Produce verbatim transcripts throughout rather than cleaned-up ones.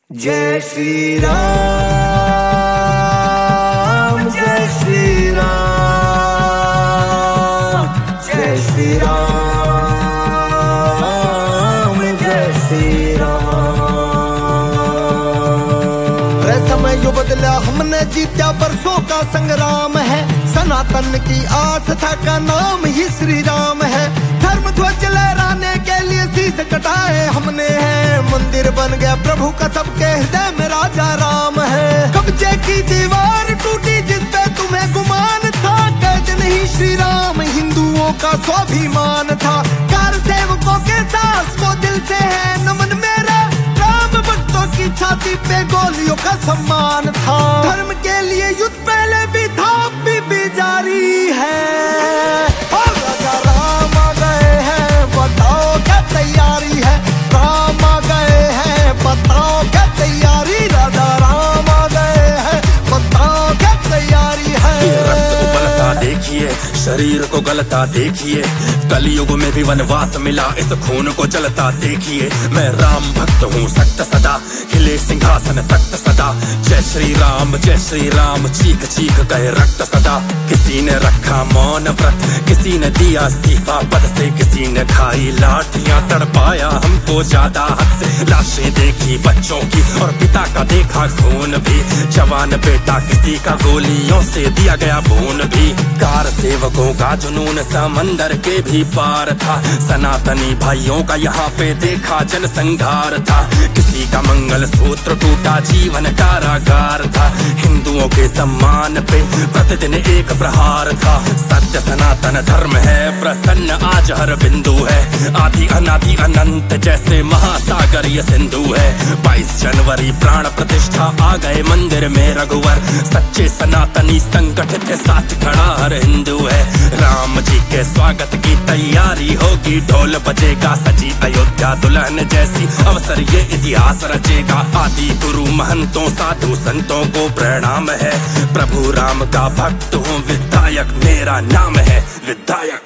जय श्री राम जय श्री राम जय श्री राम जय श्री राम। समय यो बदला हमने जीता बरसों का संग्राम है, सनातन की आस्था का नाम ही श्री राम है। धर्म ध्वज लहराने के लिए शीश कटाए हमने हैं, मंदिर बन गया प्रभु का सबके हृदय में राजा राम है। कब्जे की दीवार टूटी जिस पे तुम्हें गुमान था, कैद नहीं श्री राम हिंदुओं का स्वाभिमान था। कार सेवकों के सास को दिल से है नमन मेरा, राम भक्तों की छाती पे गोलियों का सम्मान था। धर्म के लिए युद्ध पहले भी था अभी भी जारी है, और राजा राम आ गए हैं बताओ क्या तैयारी है। राम आ गए हैं बताओ क्या तैयारी, राजा राम आ गए हैं बताओ क्या तैयारी है। रक्त उबलता देखिए, शरीर को गलता देखिए, कलयुग में भी वनवास मिला इस खून को जलता देखिए। मैं राम भक्त हूँ सख्त सदा, हिले सिंहासन तख्त सदा। जय श्री राम जय श्री राम चीख चीख गए रक्त सदा। किसी ने रखा मौन व्रत, किसी ने दिया इस्तीफा पद से, किसी ने खाई लाठियां तड़पाया हमको ज्यादा हद से। लाशें देखी बच्चों की और पिता का देखा खून भी, जवान बेटा किसी का गोलियों से दिया गया खून भी। कार सेवकों का जुनून समंदर के भी पार था, सनातनी भाइयों का यहाँ पे देखा जनसंहार था। किसी का मंगल सूत्र टूटा जीवन कारागार था, हिंदुओं के सम्मान पे प्रतिदिन एक प्रहार था। सत्य सनातन धर्म है प्रसन्न आज हर बिंदु है, आदि अनादि अनंत जैसे महासागर ये सिंधु है। बाईस जनवरी प्राण प्रतिष्ठा आ गए मंदिर में रघुवर, सच्चे सनातनी संगठित साथ खड़ा हर हिंदू है। राम जी के स्वागत की तैयारी होगी, ढोल बजेगा सजी अयोध्या दुल्हन जैसी, अवसर ये इतिहास रचेगा। आदि गुरु महंतों साधु संतों को प्रणाम है, प्रभु राम का भक्त हूँ विधायक मेरा नाम है विधायक।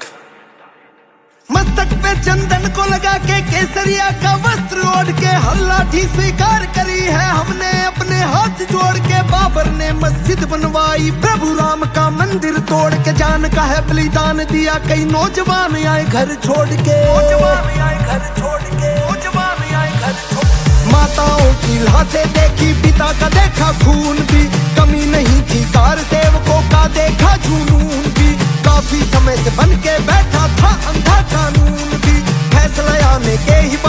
मस्तक पे चंदन को लगा के केसरिया का वस्त्र ओढ़ के हर लाठी स्वीकार करी है हमने अपने हाथ जोड़ के। बाबर ने मस्जिद बनवाई प्रभु राम का मंदिर तोड़ के, जान का है बलिदान दिया कई नौजवान आए घर छोड़ के। नौजवान आए घर छोड़ के नौजवान आए घर छोड़। माताओं की लाशें देखी पिता का देखा खून भी, कमी नहीं थी कार सेवकों का देखा जुनून भी। काफी समय से बन के बैठा था अंधा कानून भी, फैसला आने के ही